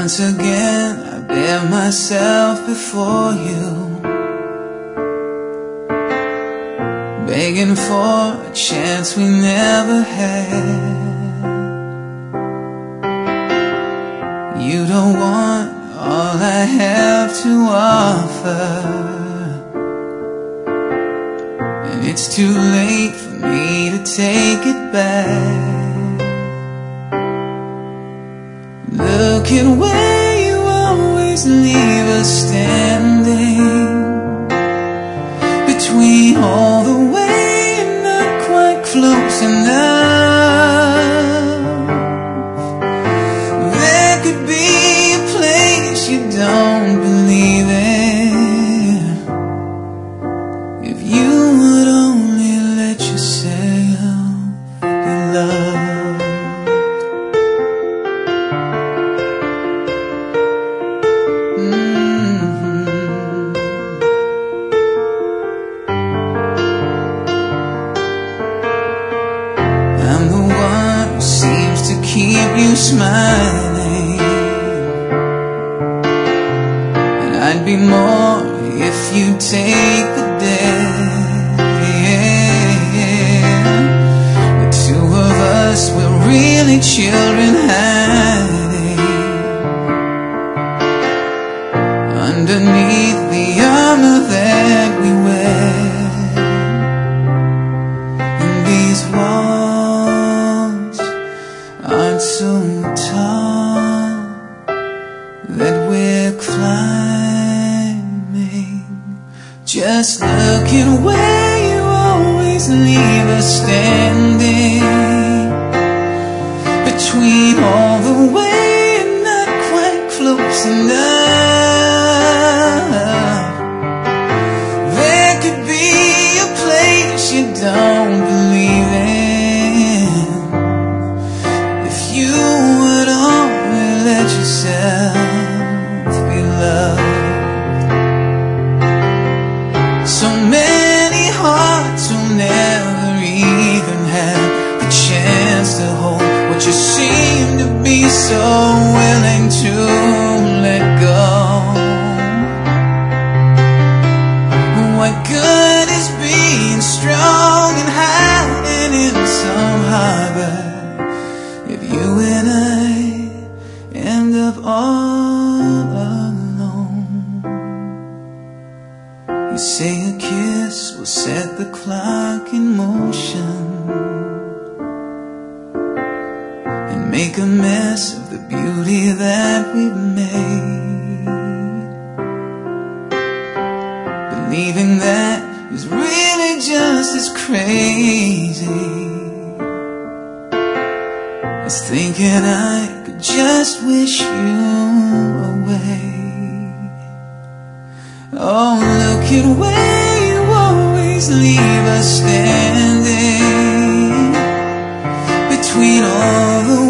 Once again I bear myself before you, begging for a chance we never had. You don't want all I have to offer, and it's too late for me to take it back. Look at where you always leave us standing, between all the way and not quite close enough. There could be a place you don't believe in, if you would only let yourself be loved. I'm the one who seems to keep you smiling, and I'd be more if you take the day. The two of us were really children hiding underneath the armor that we wear. And these walls aren't so tall that we're climbing. Just look at where you always leave us standing, between all the way and not quite close enough. There could be a place you don't believe in, if you would only let yourself be loved. So many hearts will never even have the chance to hold what you seem to be so willing to let go. What good is being strong and hiding in some harbor, if you and I end up all alone? You say a kiss will set the clock in motion and make a mess of the beauty that we've made. Believing that is really just as crazy as thinking I could just wish you away. Oh, look at where you always leave us standing, between all the